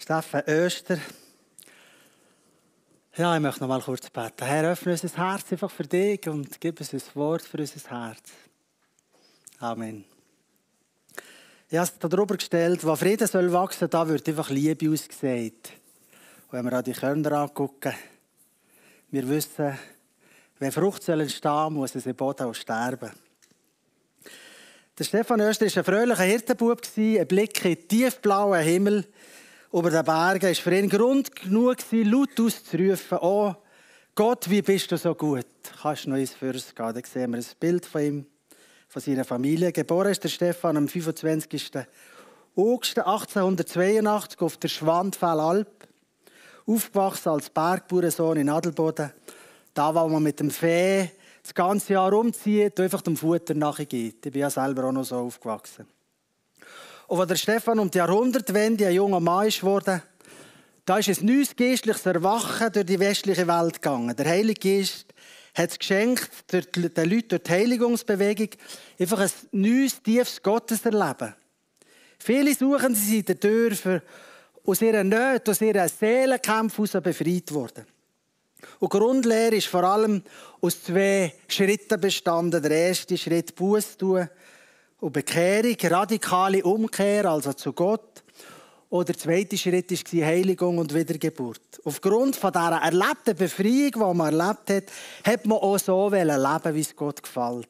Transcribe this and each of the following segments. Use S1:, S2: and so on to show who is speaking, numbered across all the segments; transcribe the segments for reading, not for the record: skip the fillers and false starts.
S1: Steffen Oester. Ja, ich möchte noch mal kurz beten. Herr, öffne unser Herz einfach für dich und gib uns ein Wort für unser Herz. Amen. Ich habe es darüber gestellt, wo Frieden soll wachsen, da wird einfach Liebe ausgesät. Und wenn wir an die Körner angucken, wir wissen, wenn Frucht soll entstehen, muss es im Boden auch sterben. Der Stefan Oester war ein fröhlicher Hirtenbub, ein Blick in den tiefblauen Himmel über den Bergen war für ihn Grund genug, laut auszurufen: «Oh Gott, wie bist du so gut?» Kannst du noch ins Vers gehen? Da sehen wir ein Bild von ihm, von seiner Familie. Geboren ist der Stefan am 25. August 1882 auf der Schwandfellalp. Aufgewachsen als Bergbauernsohn in Adelboden. Da, wo man mit dem Vieh das ganze Jahr umzieht und einfach dem Futter nachgeht. Ich bin ja selber auch noch so aufgewachsen. Und als der Stefan um die Jahrhundertwende ein junger Mann wurde, da ist ein neues geistliches Erwachen durch die westliche Welt gegangen. Der Heilige Geist hat es geschenkt, den Leuten durch die Heiligungsbewegung einfach ein neues, tiefes Gotteserleben. Viele suchen sie in der Tür für aus ihren Nöten, aus ihren Seelenkämpfen heraus befreit worden. Und die Grundlehre ist vor allem aus 2 Schritten bestanden. Der erste Schritt Buße tun und Bekehrung, radikale Umkehr, also zu Gott. Und der zweite Schritt war Heiligung und Wiedergeburt. Aufgrund von dieser erlebten Befreiung, die man erlebt hat, hat man auch so leben, wie es Gott gefällt.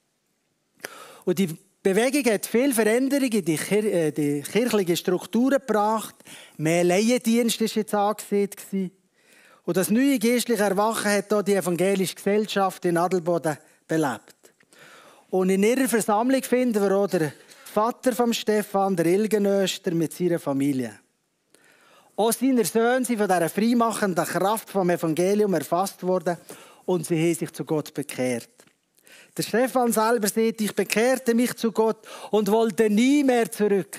S1: Und die Bewegung hat viel Veränderung in die kirchlichen Strukturen gebracht. Mehr Laiendienst war jetzt angesehen. Und das neue geistliche Erwachen hat auch die evangelische Gesellschaft in Adelboden belebt. Und in ihrer Versammlung finden wir auch den Vater von Stefan, der Ilgen Oester, mit seiner Familie. Auch seine Söhne sind von dieser freimachenden Kraft vom Evangelium erfasst worden und sie haben sich zu Gott bekehrt. Der Stefan selber sagt: «Ich bekehrte mich zu Gott und wollte nie mehr zurück.»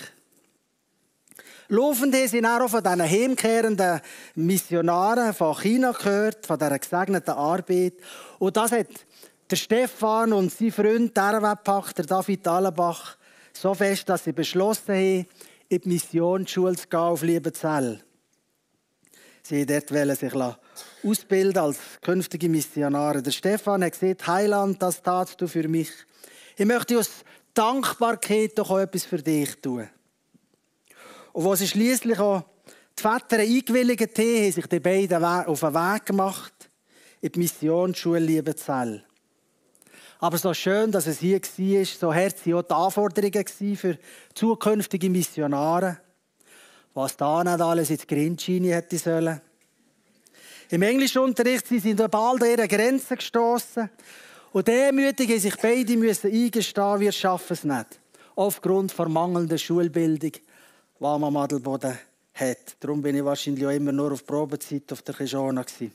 S1: Laufend haben sie auch von diesen heimkehrenden Missionaren von China gehört, von dieser gesegneten Arbeit. Und das hat der Stefan und sein Freund, der Pachter David Allenbach, so fest, dass sie beschlossen haben, in die Missionsschule zu gehen auf Liebenzell. Sie wollten sich dort ausbilden als künftige Missionare. Der Stefan hat gesagt: «Heiland, das tatst du für mich. Ich möchte aus Dankbarkeit doch auch etwas für dich tun.» Und als sie schliesslich auch die Väter eingewilligt haben, haben sich die beiden auf den Weg gemacht in die Missionsschule Liebenzell. Aber so schön, dass es hier war, so hart waren auch die Anforderungen für zukünftige Missionare. Was da nicht alles ins Grindscheine hätte sollen. Im Englischunterricht sind sie bald an ihre Grenzen gestossen. Und demütig haben sich beide eingestehen, wir schaffen es nicht. Aufgrund der mangelnden Schulbildung, die man am Adelboden hat. Darum bin ich wahrscheinlich auch immer nur auf Probezeit auf der Kishona gewesen.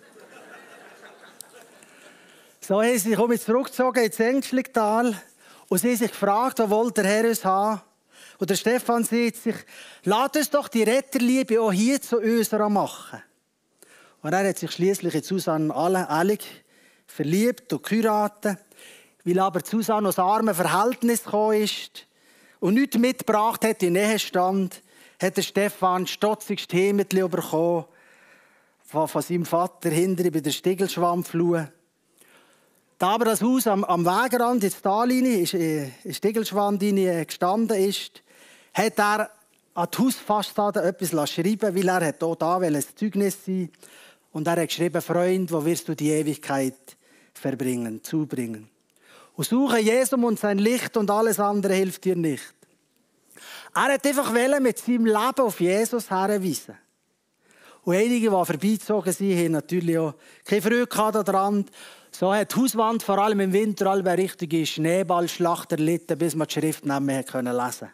S1: So haben sie sich zurückgezogen ins Engschlichtal und sie haben sich gefragt, wo wollte der Herr uns haben? Und der Stefan sagt sich: «Lasst uns doch die Retterliebe auch hier zu unserer machen.» Und er hat sich schliesslich in Susanne Allig verliebt und geheiratet. Weil aber Susanne aus armen Verhältnissen gekommen ist und nichts mitgebracht hat in den Ehestand, hat der Stefan stotzigst Hemdli bekommen von seinem Vater hinten bei der Stiegelschwammflur. Da aber das Haus am Wegrand in der Tallinie, in Stiegelschwamm gestanden ist, hat er an die Hausfassade etwas schreiben, weil er auch da ein Zeugnis sein. Und er hat geschrieben: «Freund, wo wirst du die Ewigkeit zubringen? Und suche Jesum und sein Licht und alles andere hilft dir nicht.» Er hat einfach mit seinem Leben auf Jesus hinweisen. Und einige, die vorbeigezogen sind, haben natürlich auch keine Freude daran. So hat die Hauswand vor allem im Winter eine richtige Schneeballschlacht erlitten, bis man die Schrift nicht mehr lesen konnte.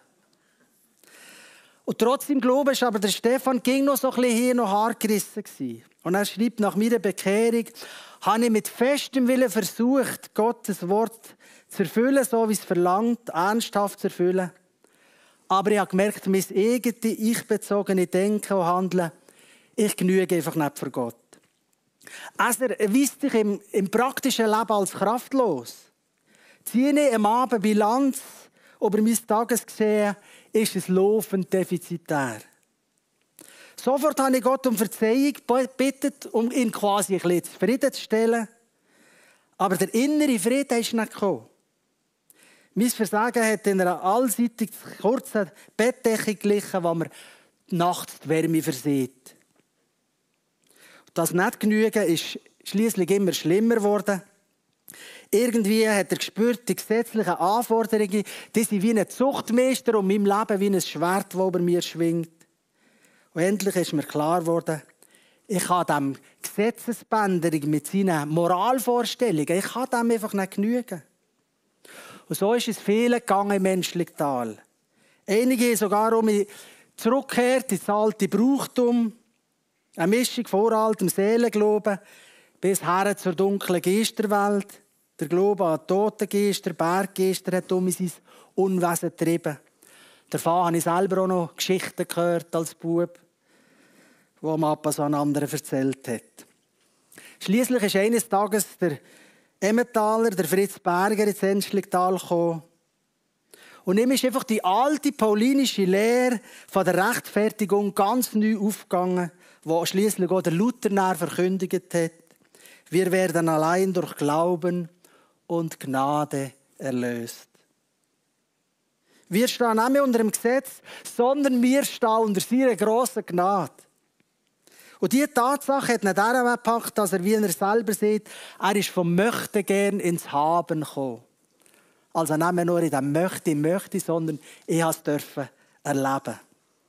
S1: Und trotzdem glaube ich, aber der Stefan ging noch so ein bisschen hier noch hart gerissen gewesen. Und er schreibt: «Nach meiner Bekehrung habe ich mit festem Willen versucht, Gottes Wort zu erfüllen, so wie es verlangt, ernsthaft zu erfüllen. Aber ich habe gemerkt, mein eigenes ich-bezogene Denken und Handeln, ich genüge einfach nicht für Gott. Es erweist sich im praktischen Leben als kraftlos. Ziehe ich am Abend Bilanz über mein Tagesgeschehen, ist es laufend defizitär. Sofort habe ich Gott um Verzeihung gebeten, um ihn quasi ein bisschen zufriedenzustellen. Aber der innere Frieden ist nicht gekommen. Mein Versagen hat in einer allseitig kurzen Bettdecke geglichen, wo mir nachts die Wärme versieht. Das Nicht-Genügen ist schliesslich immer schlimmer geworden. Irgendwie hat er gespürt, die gesetzlichen Anforderungen, die sind wie ein Zuchtmeister und meinem Leben wie ein Schwert, das über mir schwingt. Und endlich ist mir klar geworden, ich kann dem Gesetzesbänderung mit seinen Moralvorstellungen, ich kann dem einfach nicht genügen. Und so ist es vielen gegangen im menschlichen Tal. Einige haben sogar zurückgekehrt ins alte Brauchtum, eine Mischung von uraltem Seelenglauben bis her zur dunklen Geisterwelt. Der Glaube an Totengeister, Berggeister hat in sein Unwesen getrieben. Davon habe ich selber auch noch Geschichten gehört als Bub, die Papa so an anderen erzählt hat. Schliesslich ist eines Tages der Emmentaler, der Fritz Berger, ins Enschligtal gekommen. Und ihm ist einfach die alte paulinische Lehre von der Rechtfertigung ganz neu aufgegangen, die schliesslich auch der Luther verkündigt hat. Wir werden allein durch Glauben und Gnade erlöst. Wir stehen nicht mehr unter dem Gesetz, sondern wir stehen unter seiner grossen Gnade. Und diese Tatsache hat nicht daran gepackt, dass er, wie er selber sieht, er ist vom Möchtegern ins Haben gekommen. Also nicht mehr nur in dem Möchte, sondern ich durfte es erleben.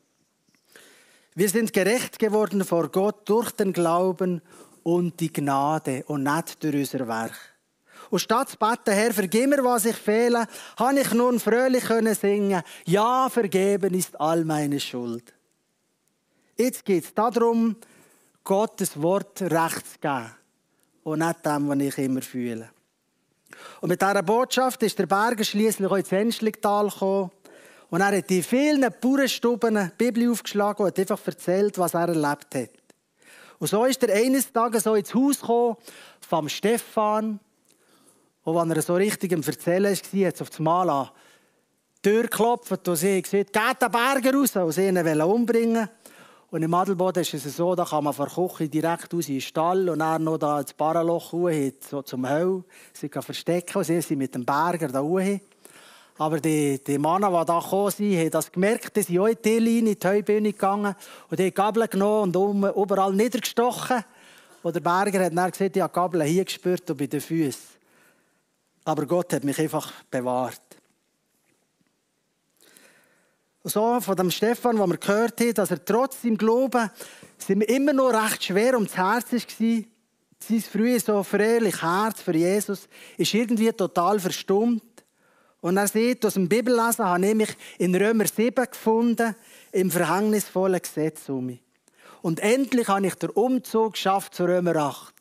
S1: Wir sind gerecht geworden vor Gott durch den Glauben und die Gnade und nicht durch unser Werk. Und statt zu beten, Herr, vergib mir, was ich fehle, habe ich nun fröhlich singen, ja, vergeben ist all meine Schuld. Jetzt geht es darum, Gottes Wort recht zu geben und nicht dem, was ich immer fühle. Und mit dieser Botschaft ist der Berger schliesslich auch ins Enschligtal gekommen. Und er hat in vielen Bauernstuben die Bibel aufgeschlagen und hat einfach erzählt, was er erlebt hat. Und so ist er eines Tages so ins Haus gekommen vom Stefan. Und als er so richtig am Erzählen war, hat er auf das Mal an die Tür geklopft und sie hat gesagt, geht den Berger raus, und sie ihn umbringen. Und im Adelboden ist es so, da kann man von der Küche direkt raus in den Stall und dann noch da ins Barrenloch hoch, so zum Heu. Sie kann verstecken und sie sind mit dem Berger da hoch. Aber die Männer, die da gekommen sind, haben das gemerkt, die sind auch in die Linie, in die Heubühne gegangen und die haben Gabeln genommen und überall niedergestochen. Und der Berger hat dann gesagt, ich habe Gabeln hier gespürt und bei den Füßen. Aber Gott hat mich einfach bewahrt. So von dem Stefan, wo wir gehört haben, dass er trotz seinem Glauben immer noch recht schwer ums Herz war. Sein frühes so fröhliches Herz für Jesus ist irgendwie total verstummt. Und er sieht, aus dem Bibellesen habe ich mich in Römer 7 gefunden, im verhängnisvollen Gesetz um mich. Und endlich habe ich den Umzug geschafft zu Römer 8.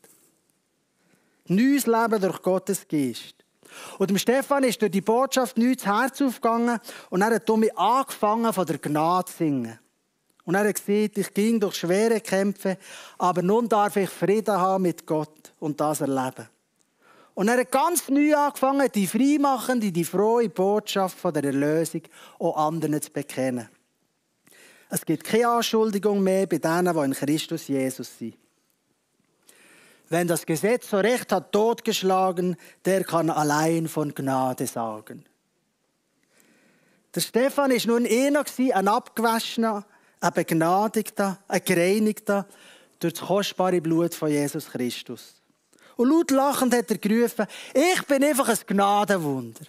S1: Neues Leben durch Gottes Geist. Und dem Stefan ist durch die Botschaft neu das Herz aufgegangen und er hat damit angefangen, von der Gnade zu singen. Und er hat gesagt, ich ging durch schwere Kämpfe, aber nun darf ich Frieden haben mit Gott und das erleben. Und er hat ganz neu angefangen, die freimachende, die frohe Botschaft von der Erlösung auch anderen zu bekennen. Es gibt keine Anschuldigung mehr bei denen, die in Christus Jesus sind. Wenn das Gesetz so recht hat totgeschlagen, der kann allein von Gnade sagen. Der Stefan war nun einer, ein Abgewaschener, ein Begnadigter, ein Gereinigter durch das kostbare Blut von Jesus Christus. Und laut lachend hat er gerufen, ich bin einfach ein Gnadenwunder.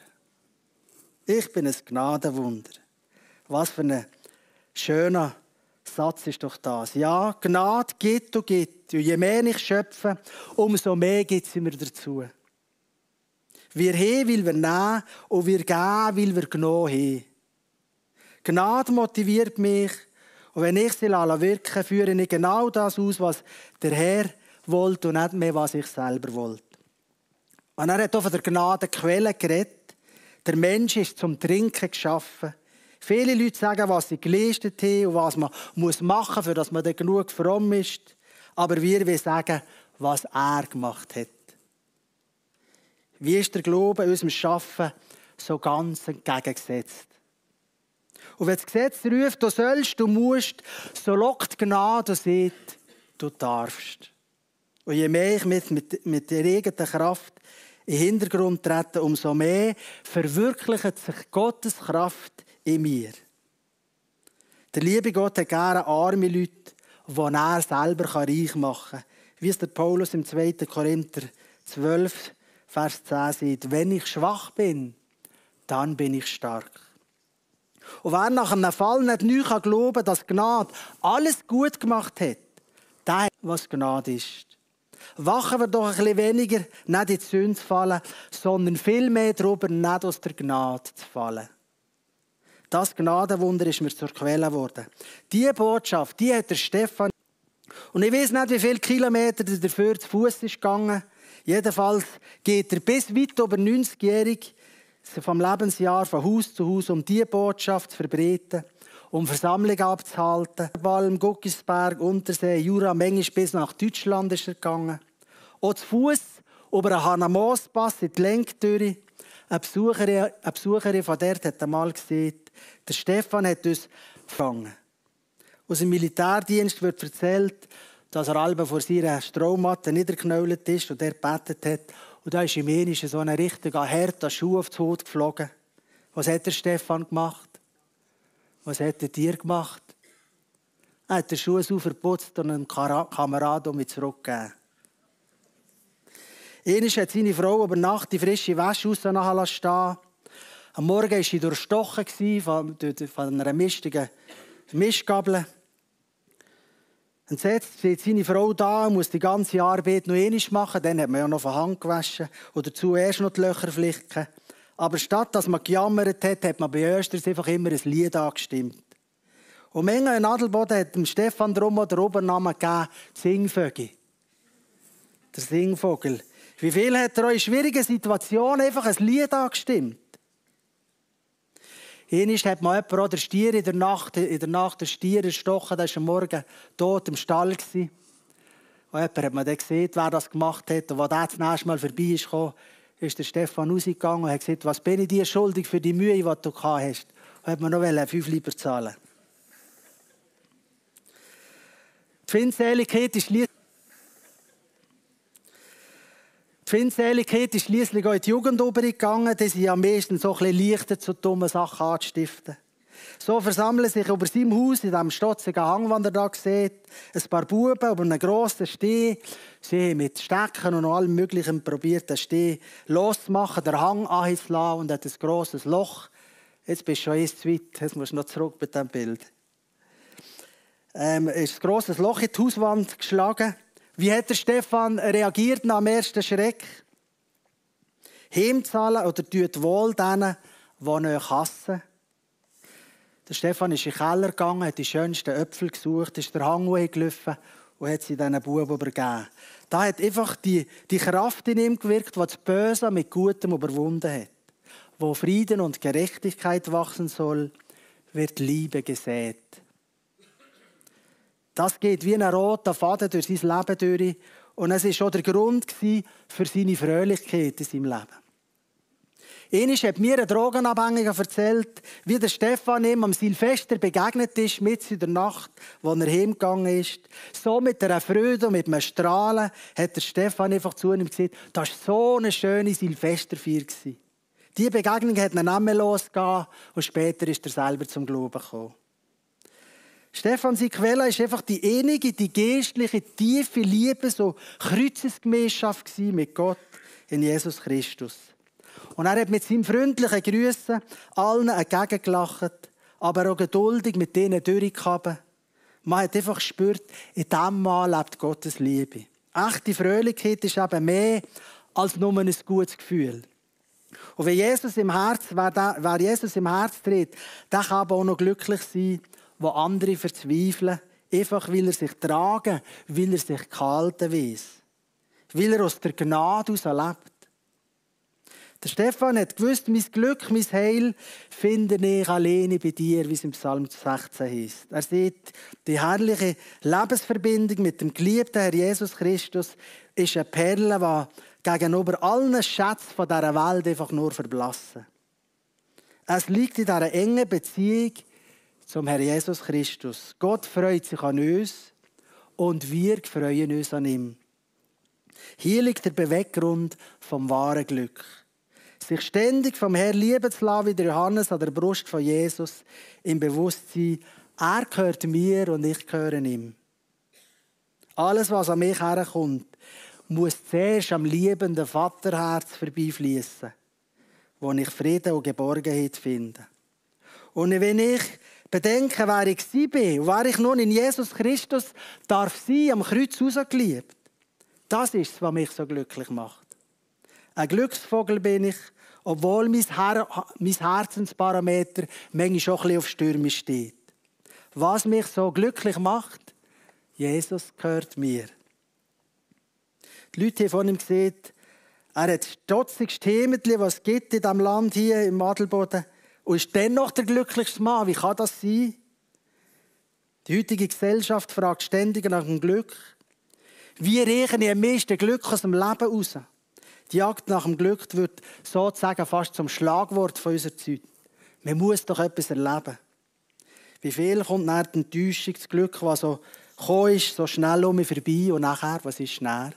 S1: Ich bin ein Gnadenwunder. Was für ein schöner Satz ist doch das. Ja, Gnade gibt und gibt. Und je mehr ich schöpfe, umso mehr gibt es mir dazu. Wir haben, weil wir nehmen, und wir geben, weil wir genommen haben. Gnade motiviert mich. Und wenn ich sie wirken, führe ich genau das aus, was der Herr wollte und nicht mehr, was ich selber wollte. Und er hat auch von der Gnadenquelle geredet. Der Mensch ist zum Trinken geschaffen. Viele Leute sagen, was sie geleistet haben und was man machen muss, für dass man dann genug fromm ist. Aber wir wollen sagen, was er gemacht hat. Wie ist der Glaube in unserem Schaffen so ganz entgegengesetzt? Und wenn das Gesetz ruft, du sollst, du musst, so lockt die Gnade und sagt, du darfst. Und je mehr ich mit der eigenen Kraft in den Hintergrund trete, umso mehr verwirklicht sich Gottes Kraft in mir. Der liebe Gott hat gerne arme Leute, die er selber reich machen kann. Wie es der Paulus im 2. Korinther 12, Vers 10 sagt, wenn ich schwach bin, dann bin ich stark. Und wer nach einem Fall nicht neu glauben kann, dass Gnade alles gut gemacht hat, der hat, was Gnade ist. Wachen wir doch ein bisschen weniger, nicht in die Sünde zu fallen, sondern viel mehr darüber, nicht aus der Gnade zu fallen. Das Gnadenwunder ist mir zur Quelle geworden. Diese Botschaft, die hat der Stefan. Und ich weiß nicht, wie viele Kilometer er dafür zu Fuß ist gegangen. Jedenfalls geht er bis weit über 90-jährig vom Lebensjahr von Haus zu Haus, um diese Botschaft zu verbreiten, um Versammlungen abzuhalten. Balm, Guckisberg, Untersee, Jura, manchmal bis nach Deutschland ist er gegangen. Auch zu Fuß über einen Hanamoos-Pass in die Lenktüre. Eine Besucherin von dort hat einmal gesagt, der Stefan hat uns gefangen. Aus dem Militärdienst wird erzählt, dass er halb vor seiner Strommatte niedergeknäult ist und er gebetet hat. Und da ist ihm einmal so ein richtiger harter Schuh aufs Haut geflogen. Was hat der Stefan gemacht? Was hat er dir gemacht? Er hat den Schuh so verputzt und einem Kameraden mit zurückgegeben. Einmal hat seine Frau über Nacht die frische Wäsche raus stehen. Am Morgen war sie durchstochen von einer mistigen Mischgabel. Und jetzt steht seine Frau da und muss die ganze Arbeit noch einmal machen. Dann hat man ja noch von Hand gewaschen oder zuerst noch die Löcher flicken. Aber statt dass man gejammert hat, hat man bei Östers einfach immer ein Lied angestimmt. Und Menge in Adelboden hat dem Stefan drum den Obernamen gegeben, Singvögel. Der Singvogel. Wie viel hat er in schwierigen Situationen einfach ein Lied angestimmt? Einmal hat man jemanden, der Stier in der Nacht der Stier erstochen, der war am Morgen tot im Stall. Und jemand hat man dann gesehen, wer das gemacht hat. Und als der das nächste Mal vorbei ist, ist der Stefan rausgegangen und hat gesagt, was bin ich dir schuldig für die Mühe, die du gehabt hast. Und hat man noch 5 Lieber zahlen. Die Feindseligkeit ist schliesslich auch in die Jugend übergegangen. Die sind am meisten so ein bisschen leichter, so dumme Sachen anzustiften. So versammeln sich über seinem Haus, in diesem stotzigen Hang, den ihr hier seht, ein paar Buben über einen grossen Steh. Sie haben mit Stecken und allem Möglichen probiert, den Steh loszumachen, den Hang anzulassen und hat ein grosses Loch. Jetzt bist du schon erst zu weit, jetzt musst du noch zurück bei diesem Bild. Ist ein grosses Loch in die Hauswand geschlagen. Wie hat der Stefan reagiert nach dem ersten Schreck? Heimzahlen oder tut wohl denen, die euch hassen? Der Stefan ist in den Keller gegangen, hat die schönsten Äpfel gesucht, ist der Hang hochgelaufen und hat sie diesen Buben übergeben. Da hat einfach die Kraft in ihm gewirkt, die das Böse mit Gutem überwunden hat. Wo Frieden und Gerechtigkeit wachsen soll, wird Liebe gesät. Das geht wie ein roter Faden durch sein Leben durch. Und es war schon der Grund für seine Fröhlichkeit in seinem Leben. Einmal hat mir ein Drogenabhängiger erzählt, wie der Stefan ihm am Silvester begegnet ist, mitten in der Nacht, als er heimgegangen ist. So mit einer Freude und mit einem Strahlen hat der Stefan einfach zu ihm gesagt, das war so eine schöne Silvesterfeier. Diese Begegnung hat ihn nicht mehr losgegeben und später ist er selber zum Glauben gekommen. Stefan, seine Quelle ist einfach die innige, die geistliche, tiefe Liebe, so Kreuzesgemeinschaft mit Gott in Jesus Christus. Und er hat mit seinem freundlichen Grüssen allen entgegengelacht, aber auch geduldig mit denen durchgekommen. Man hat einfach gespürt, in diesem Mann lebt Gottes Liebe. Echte Fröhlichkeit ist eben mehr als nur ein gutes Gefühl. Und wer Jesus im Herz trägt, der kann aber auch noch glücklich sein, wo andere verzweifeln, einfach weil er sich tragen, weil er sich gehalten weiss. Weil er aus der Gnade heraus lebt. Der Stefan hat gewusst, mein Glück, mein Heil finde ich alleine bei dir, wie es im Psalm 16 heißt. Er sieht, die herrliche Lebensverbindung mit dem geliebten Herr Jesus Christus ist eine Perle, die gegenüber allen Schätzen von dieser Welt einfach nur verblassen. Es liegt in dieser engen Beziehung, zum Herrn Jesus Christus. Gott freut sich an uns und wir freuen uns an ihm. Hier liegt der Beweggrund vom wahren Glück. Sich ständig vom Herrn lieben zu lassen, wie der Johannes an der Brust von Jesus, im Bewusstsein, er gehört mir und ich gehöre ihm. Alles, was an mich herkommt, muss zuerst am liebenden Vaterherz vorbeifließen, wo ich Frieden und Geborgenheit finde. Und wenn ich bedenke, wer ich bin und wer ich nun in Jesus Christus darf sein, am Kreuz rausgeliebt, das ist es, was mich so glücklich macht. Ein Glücksvogel bin ich, obwohl mein Herzensparameter manchmal schon ein bisschen auf Stürme steht. Was mich so glücklich macht, Jesus gehört mir. Die Leute haben von ihm gesehen, er hat das stotzigste Hemdli, was es gibt in diesem Land hier im Adelboden, und ist dennoch der glücklichste Mann. Wie kann das sein? Die heutige Gesellschaft fragt ständig nach dem Glück. Wie riechen am meisten Glück aus dem Leben raus? Die Jagd nach dem Glück wird sozusagen fast zum Schlagwort von unserer Zeit. Man muss doch etwas erleben. Wie viel kommt nach der Enttäuschung das Glück, was so gekommen ist, so schnell um mich vorbei und nachher, was ist näher?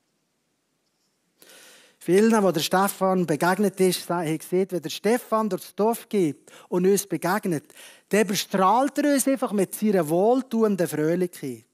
S1: Vielen, wo der Stefan begegnet ist, haben gesehen, wenn der Stefan durchs Dorf geht und uns begegnet, dann bestrahlt er uns einfach mit seiner wohltuenden Fröhlichkeit.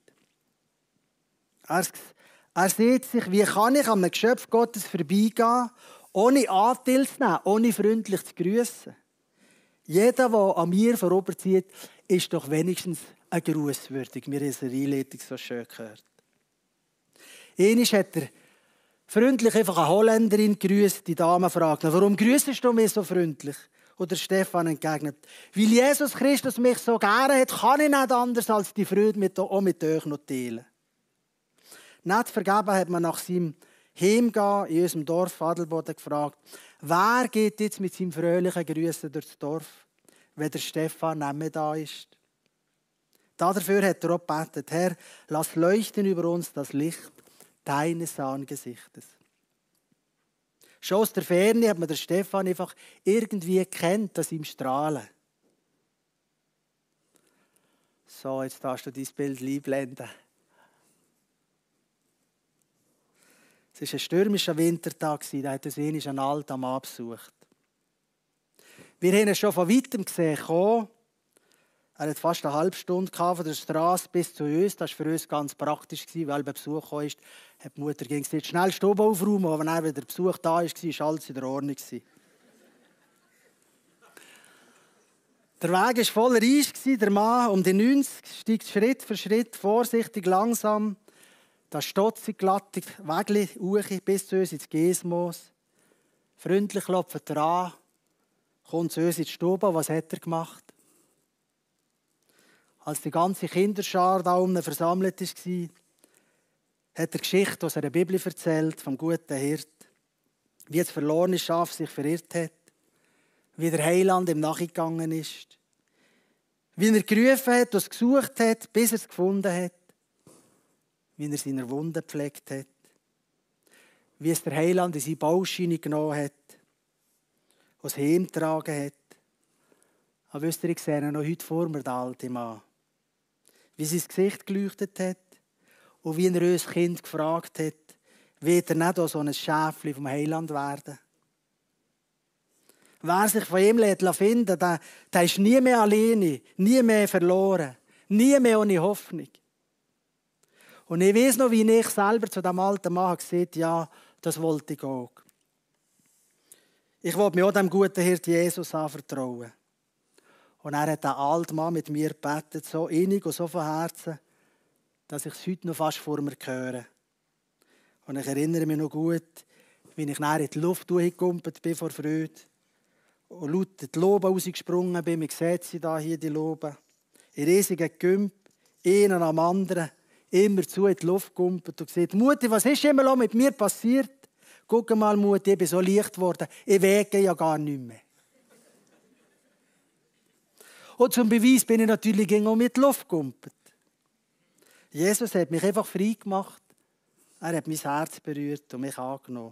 S1: Er sieht sich, wie kann ich an einem Geschöpf Gottes vorbeigehen, ohne Anteil zu nehmen, ohne freundlich zu grüßen. Jeder, der an mir vorüberzieht, ist doch wenigstens ein Gruß würdig. Wir haben es in der Einleitung so schön gehört. Einmal hat er freundlich einfach eine Holländerin gegrüßt. Die Dame fragt, warum grüßest du mich so freundlich? Und der Stefan entgegnet, weil Jesus Christus mich so gerne hat, kann ich nicht anders als die Freude auch mit euch noch teilen. Nicht vergeben hat man nach seinem Heimgehen in unserem Dorf Adelboden gefragt, wer geht jetzt mit seinem fröhlichen Grüßen durchs Dorf, wenn der Stefan nicht mehr da ist? Dafür hat er auch gebetet, Herr, lass leuchten über uns das Licht deines Angesichtes. Schon aus der Ferne hat man den Stefan einfach irgendwie gekannt, an seinem Strahlen. So, jetzt darfst du dein Bild einblenden. Es war ein stürmischer Wintertag, da hat uns ein alter Mann besucht. Wir haben ihn schon von weitem gesehen kommen. Er hat fast eine halbe Stunde von der Straße bis zu uns. Das war für uns ganz praktisch, weil bei Besuch kam, hat die Mutter gesagt, schnell Stube aufräumen, aber wenn der Besuch da war, war alles in der Ordnung. Der Weg war voller Eis, der Mann um die 90 steigt Schritt für Schritt, vorsichtig, langsam, das stotzig glatte Wägli hoch bis zu uns ins Giesmoos. Freundlich klopft er an, kommt zu uns in die Stube. Was hat er gemacht? Als die ganze Kinderschar da unten versammelt war, hat er Geschichte aus einer Bibel erzählt, vom guten Hirt, wie das verlorene Schaf sich verirrt hat, wie der Heiland ihm nachgegangen ist, wie er gerufen hat und es gesucht hat, bis er es gefunden hat, wie er seine Wunden gepflegt hat, wie es der Heiland in seine Bauschiene genommen hat, was heimgetragen hat. Aber wisst ihr, ich sehe ihn noch heute vor mir, der alte Mann. Wie sein Gesicht geleuchtet hat und wie er uns Kind gefragt hat, wird er nicht auch so ein Schäfchen vom Heiland werden? Wer sich von ihm finden lässt, der ist nie mehr alleine, nie mehr verloren, nie mehr ohne Hoffnung. Und ich weiss noch, wie ich selber zu diesem alten Mann gesagt habe, ja, das wollte ich auch. Ich wollte mich auch dem guten Hirt Jesus anvertrauen. Und er hat den alten Mann mit mir gebetet, so innig und so von Herzen, dass ich es heute noch fast vor mir höre. Und ich erinnere mich noch gut, wie ich nachher in die Luft gekumpelt bin vor Freude und laut in die Lobe rausgesprungen bin. Man sieht sie da hier, die Lobe. In riesigen Gümp, einen am anderen, immer zu in die Luft gekumpelt und gesagt, Mutti, was ist immer mit mir passiert? Guck mal, Mutti, ich bin so leicht geworden, ich wege ja gar nicht mehr. Und zum Beweis bin ich natürlich auch mit die Luft gekumpelt. Jesus hat mich einfach frei gemacht. Er hat mein Herz berührt und mich angenommen.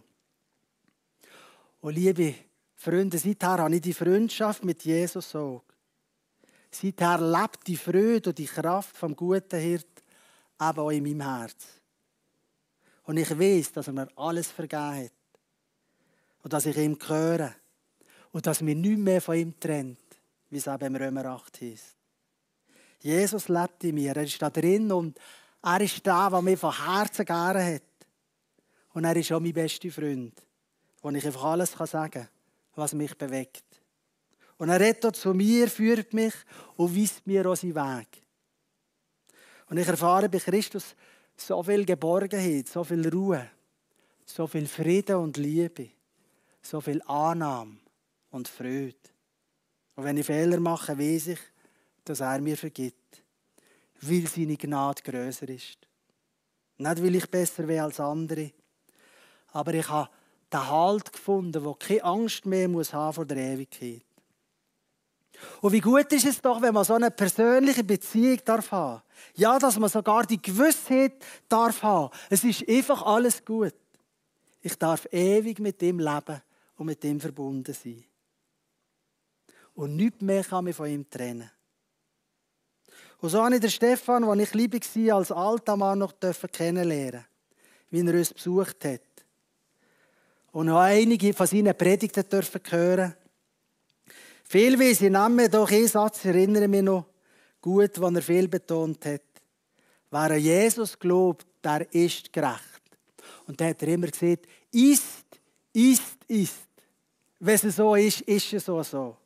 S1: Und liebe Freunde, seither habe ich die Freundschaft mit Jesus auch. Seither lebt die Freude und die Kraft vom guten Hirt eben auch in meinem Herz. Und ich weiß, dass er mir alles vergeben hat. Und dass ich ihm gehöre. Und dass mich nichts mehr von ihm trennt, wie es eben im Römer 8 heisst. Jesus lebt in mir. Er ist da drin und er ist der, der mich von Herzen gerne hat. Und er ist auch mein bester Freund, wo ich einfach alles sagen kann, was mich bewegt. Und er redet zu mir, führt mich und weist mir auch seinen Weg. Und ich erfahre bei Christus so viel Geborgenheit, so viel Ruhe, so viel Frieden und Liebe, so viel Annahme und Freude. Und wenn ich Fehler mache, weiß ich, dass er mir vergibt, weil seine Gnade grösser ist. Nicht, weil ich besser bin als andere, aber ich habe den Halt gefunden, wo keine Angst mehr muss haben vor der Ewigkeit. Und wie gut ist es doch, wenn man so eine persönliche Beziehung darf haben. Ja, dass man sogar die Gewissheit darf haben. Es ist einfach alles gut. Ich darf ewig mit ihm leben und mit ihm verbunden sein. Und nichts mehr kann mich von ihm trennen. Und so habe ich den Stefan, den ich liebe war, als alter Mann noch kennenlernen, wie er uns besucht hat. Und auch einige von seinen Predigten hören. Viel weiss ich nicht mehr, doch einen Satz erinnere mich noch gut, den er viel betont hat. Wer an Jesus glaubt, der ist gerecht. Und dann hat er immer gesagt, ist. Wenn es so ist, ist es so.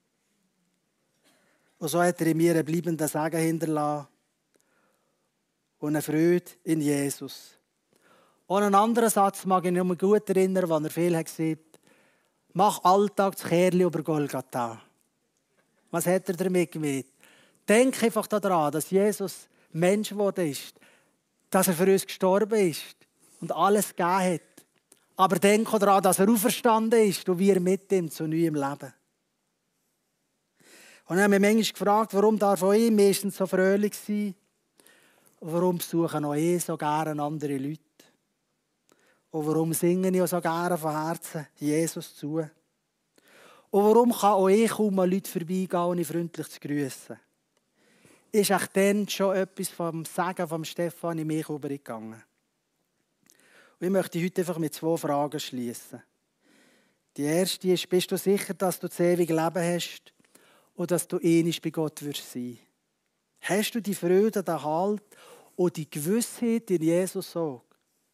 S1: Und so hat er in mir einen bleibenden Segen hinterlassen und eine Freude in Jesus. Und einen anderen Satz mag ich mich gut erinnern, wo er viel hat gesagt: Mach Alltag das Kehrli über Golgatha. Was hat er damit gemeint? Denk einfach daran, dass Jesus Mensch geworden ist, dass er für uns gestorben ist und alles gegeben hat. Aber denk auch daran, dass er auferstanden ist und wir mit ihm zu neuem Leben. Und ich habe mich manchmal gefragt, warum darf auch ich meistens so fröhlich sein? Und warum besuchen auch ich so gerne andere Leute? Und warum singe ich auch so gerne von Herzen Jesus zu? Und warum kann auch ich kaum an Leute vorbeigehen, ohne freundlich zu grüssen? Ist echt dann schon etwas vom Sagen von Stefan in mich übergegangen? Und ich möchte heute einfach mit 2 Fragen schließen. Die erste ist: Bist du sicher, dass du das ewige Leben hast und dass du einmal bei Gott wirst sein? Hast du die Freude, den Halt und die Gewissheit in Jesus so?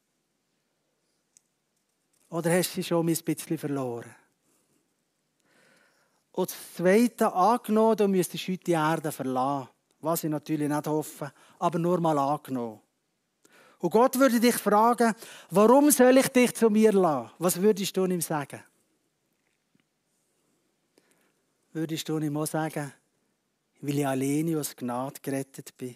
S1: Oder hast du sie schon ein bisschen verloren? Und das Zweite, angenommen, du müsstest heute die Erde verlassen. Was ich natürlich nicht hoffe, aber nur mal angenommen. Und Gott würde dich fragen: Warum soll ich dich zu mir lassen? Was würdest du ihm sagen? Würdest du ihm auch sagen, weil ich alleine aus Gnade gerettet bin?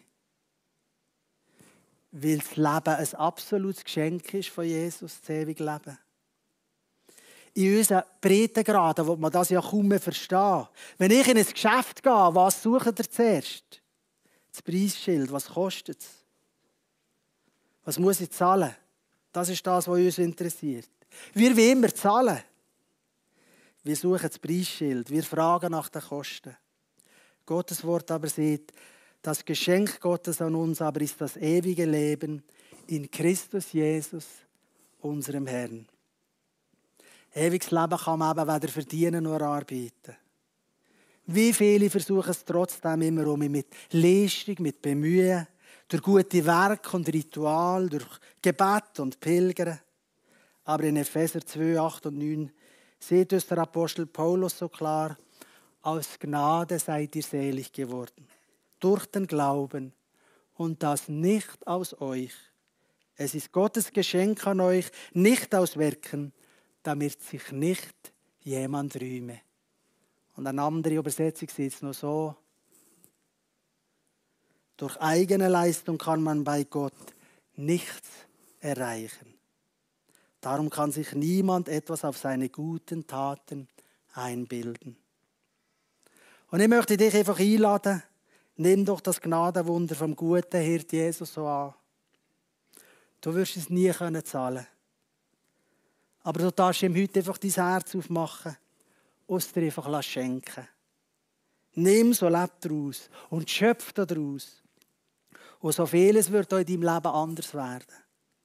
S1: Weil das Leben ein absolutes Geschenk ist von Jesus, das ewige Leben? In unseren Breitengraden will man das ja kaum mehr verstehen. Wenn ich in ein Geschäft gehe, was sucht ihr zuerst? Das Preisschild, was kostet es? Was muss ich zahlen? Das ist das, was uns interessiert. Wir wollen immer zahlen. Wir suchen das Preisschild, wir fragen nach den Kosten. Gottes Wort aber sagt, das Geschenk Gottes an uns aber ist das ewige Leben in Christus Jesus, unserem Herrn. Ewiges Leben kann man eben weder verdienen noch erarbeiten. Wie viele versuchen es trotzdem immer mit Leistung, mit Bemühen, durch gute Werke und Ritual, durch Gebet und Pilgern. Aber in Epheser 2, 8 und 9 sieht uns der Apostel Paulus so klar: Aus Gnade seid ihr selig geworden, durch den Glauben, und das nicht aus euch. Es ist Gottes Geschenk an euch, nicht aus Werken, damit sich nicht jemand rühme. Und eine andere Übersetzung sieht es noch so: Durch eigene Leistung kann man bei Gott nichts erreichen. Darum kann sich niemand etwas auf seine guten Taten einbilden. Und ich möchte dich einfach einladen: Nimm doch das Gnadenwunder vom guten Hirt Jesus so an. Du wirst es nie zahlen können. Aber du darfst ihm heute einfach dein Herz aufmachen und es dir einfach schenken. Nimm, so leb daraus und schöpf daraus. Und so vieles wird auch in deinem Leben anders werden.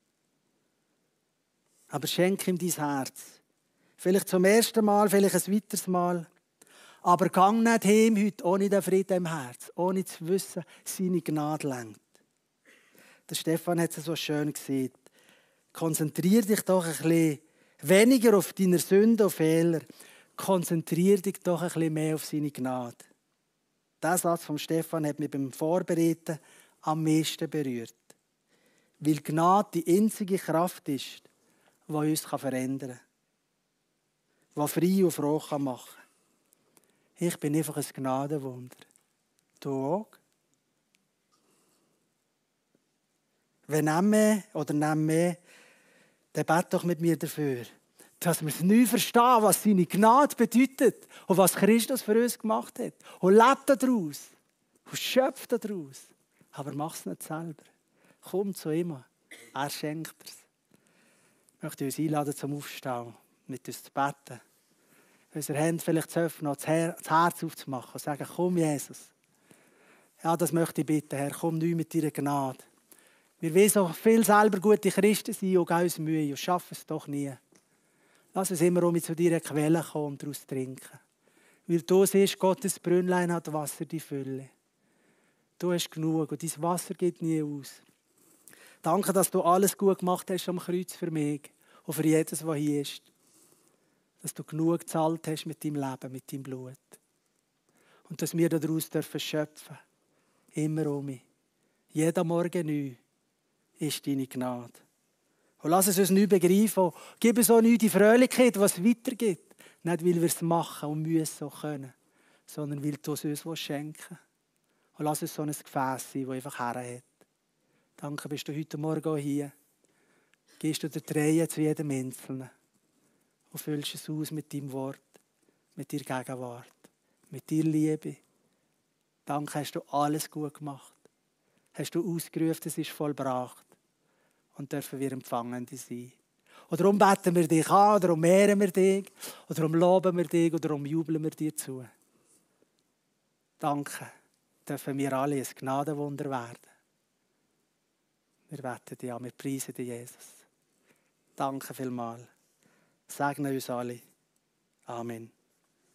S1: Aber schenk ihm dein Herz. Vielleicht zum ersten Mal, vielleicht ein weiteres Mal. Aber gang nicht heim heute ohne den Frieden im Herz, ohne zu wissen, seine Gnade lenkt. Der Stefan hat es so schön gesagt. Konzentrier dich doch ein bisschen weniger auf deine Sünden und Fehler. Konzentrier dich doch ein bisschen mehr auf seine Gnade. Der Satz von Stefan hat mich beim Vorbereiten am meisten berührt. Weil Gnade die einzige Kraft ist, die uns verändern kann. Die frei und froh machen kann. Ich bin einfach ein Gnadenwunder. Du auch? Wenn nimm mehr, dann bet doch mit mir dafür, dass wir es neu verstehen, was seine Gnade bedeutet und was Christus für uns gemacht hat. Und lebt daraus. Und schöpft daraus. Aber mach es nicht selber. Komm zu ihm. Er schenkt es. Ich möchte uns einladen zum Aufstehen, mit uns zu beten. Unsere Hände vielleicht zu öffnen, das Herz aufzumachen und sagen, komm Jesus. Ja, das möchte ich bitten, Herr, komm neu mit deiner Gnade. Wir wollen so viel selber gute Christen sein und geben uns Mühe und schaffen es doch nie. Lass uns immer zu dieser Quelle kommen und daraus trinken. Weil du siehst, Gottes Brünnlein hat Wasser die Fülle. Du hast genug und dein Wasser geht nie aus. Danke, dass du alles gut gemacht hast am Kreuz für mich und für jedes, was hier ist. Dass du genug gezahlt hast mit deinem Leben, mit deinem Blut. Und dass wir daraus schöpfen dürfen. Immer um mich. Jeden Morgen neu ist deine Gnade. Und lass es uns neu begreifen. Gib uns auch neu die Fröhlichkeit, was es weitergeht. Nicht, weil wir es machen und müssen so können, sondern weil du es uns schenken willst. Und lass uns so ein Gefäß sein, das einfach herhat. Danke, bist du heute Morgen auch hier. Gehst du die Reihe zu jedem Einzelnen und füllst es aus mit deinem Wort, mit deiner Gegenwart, mit deiner Liebe. Danke, hast du alles gut gemacht. Hast du ausgerufen, es ist vollbracht. Und dürfen wir Empfangende sein. Und darum beten wir dich an, oder darum ehren wir dich, oder darum loben wir dich, oder darum jubeln wir dir zu. Danke, dürfen wir alle ein Gnadenwunder werden. Wir beten dich an, wir preisen dich, Jesus. Danke vielmals. Segne uns alle. Amen.